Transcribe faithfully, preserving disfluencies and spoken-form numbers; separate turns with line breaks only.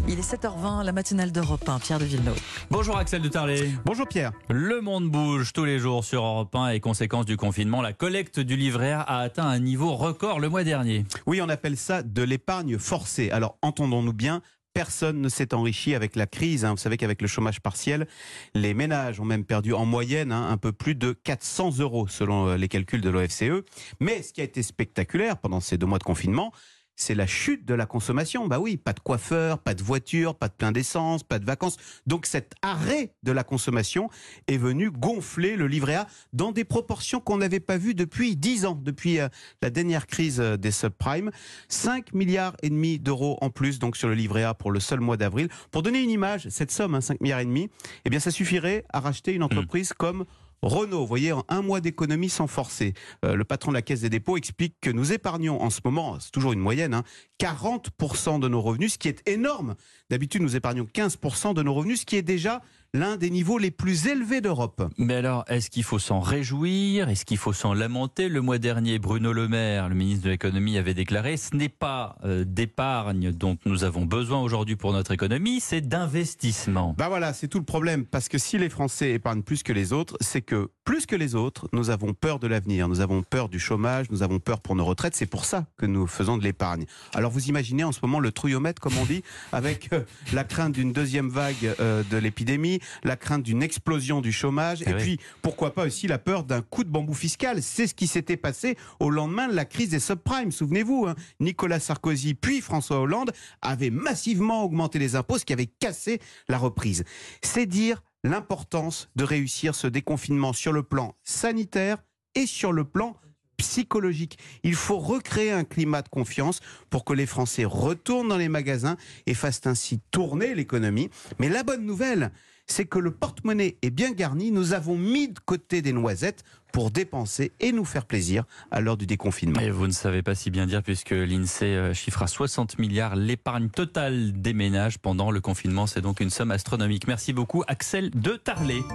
Il est sept heures vingt, la matinale d'Europe un, Pierre de Villeneuve.
Bonjour Axel de Tarlet.
Bonjour Pierre.
Le monde bouge tous les jours sur Europe un et conséquence du confinement, la collecte du livret A a atteint un niveau record le mois dernier.
Oui, on appelle ça de l'épargne forcée. Alors entendons-nous bien, personne ne s'est enrichi avec la crise. Vous savez qu'avec le chômage partiel, les ménages ont même perdu en moyenne hein, un peu plus de quatre cents euros selon les calculs de l'O F C E. Mais ce qui a été spectaculaire pendant ces deux mois de confinement, c'est la chute de la consommation. Bah oui, pas de coiffeur, pas de voiture, pas de plein d'essence, pas de vacances. Donc cet arrêt de la consommation est venu gonfler le livret A dans des proportions qu'on n'avait pas vues depuis dix ans, depuis euh, la dernière crise euh, des subprimes. cinq milliards et demi d'euros en plus donc sur le livret A pour le seul mois d'avril. Pour donner une image, cette somme, hein, cinq milliards et demi, eh bien ça suffirait à racheter une entreprise mmh. comme Renault. Vous voyez, en un mois d'économie sans forcer. Euh, le patron de la Caisse des dépôts explique que nous épargnons en ce moment, c'est toujours une moyenne, hein, quarante pour cent de nos revenus, ce qui est énorme. D'habitude, nous épargnons quinze pour cent de nos revenus, ce qui est déjà l'un des niveaux les plus élevés d'Europe.
Mais alors, est-ce qu'il faut s'en réjouir? Est-ce qu'il faut s'en lamenter? Le mois dernier, Bruno Le Maire, le ministre de l'économie, avait déclaré « Ce n'est pas euh, d'épargne dont nous avons besoin aujourd'hui pour notre économie, c'est d'investissement. »
Ben voilà, c'est tout le problème. Parce que si les Français épargnent plus que les autres, c'est que plus que les autres, nous avons peur de l'avenir. Nous avons peur du chômage, nous avons peur pour nos retraites. C'est pour ça que nous faisons de l'épargne. Alors vous imaginez en ce moment le trouillomètre, comme on dit, avec euh, la crainte d'une deuxième vague euh, de l'épidémie, la crainte d'une explosion du chômage, et, et oui. puis pourquoi pas aussi la peur d'un coup de bambou fiscal. C'est ce qui s'était passé au lendemain de la crise des subprimes. Souvenez-vous, hein, Nicolas Sarkozy puis François Hollande avaient massivement augmenté les impôts, ce qui avait cassé la reprise. C'est dire l'importance de réussir ce déconfinement sur le plan sanitaire et sur le plan psychologique. Il faut recréer un climat de confiance pour que les Français retournent dans les magasins et fassent ainsi tourner l'économie. Mais la bonne nouvelle, c'est que le porte-monnaie est bien garni. Nous avons mis de côté des noisettes pour dépenser et nous faire plaisir à l'heure du déconfinement.
Et vous ne savez pas si bien dire puisque l'INSEE chiffre à soixante milliards l'épargne totale des ménages pendant le confinement. C'est donc une somme astronomique. Merci beaucoup Axel de Tarlet.